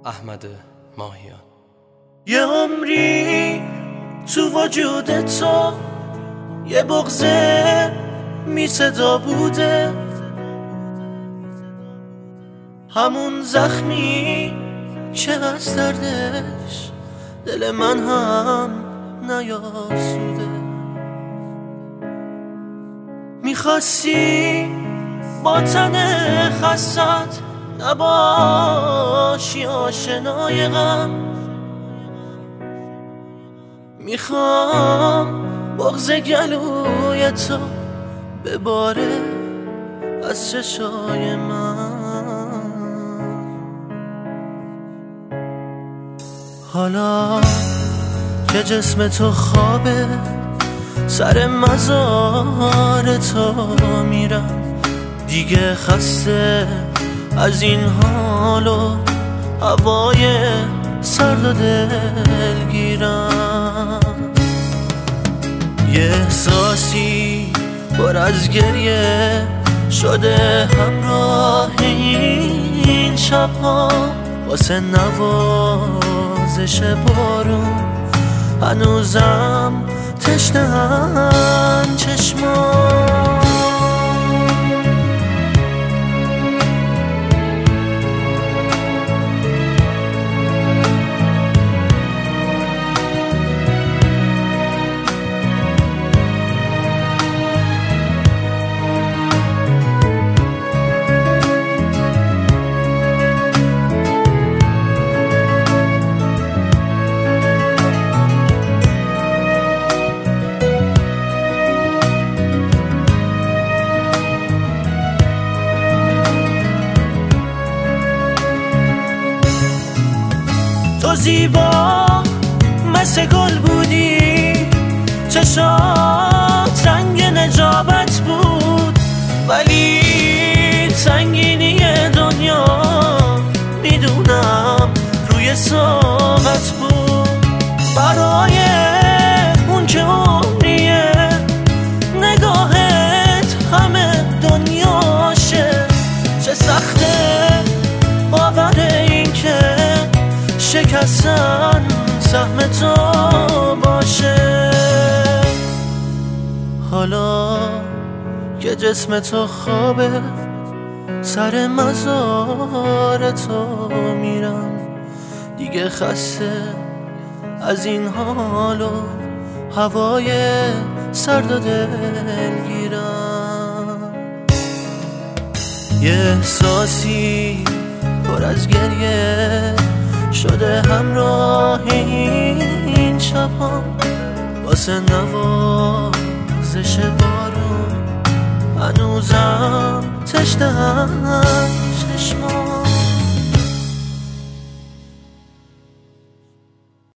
احمد ماهیان. یه عمری تو وجود تو یه بغضه می صدا بوده، همون زخمی که از دردش دل من هم نیاسوده. میخواستی با تن خستت نباشی آشنای غم، میخوام بغض گلوی تو بباره از چشای من. حالا که جسم تو خوابه سر مزار تو میرم، دیگه خسته از این حال و هوای سرد و دلگیرم. یه احساسی پر از گریه شده همراه این شبها، واسه نوازش بارون هنوزم تشنه‌ان چشمام. تو زیبا مثل گل بودی، چشات رنگ نجابت بود، ولی سنگینی دنیا میدونم روی ساقت بود. برای اون که عمریه نگاهت همه دنیاشه، چه سخته باور این که شکستن سهم تو باشه. حالا که جسم تو خوابه سر مزار تو میرم، دیگه خسته از این حال و هوای سرد و دلگیرم. یه احساسی پر از گریه شده همراه این شبها، واسه نوازش بارون هنوزم تشنه‌ام چشمام.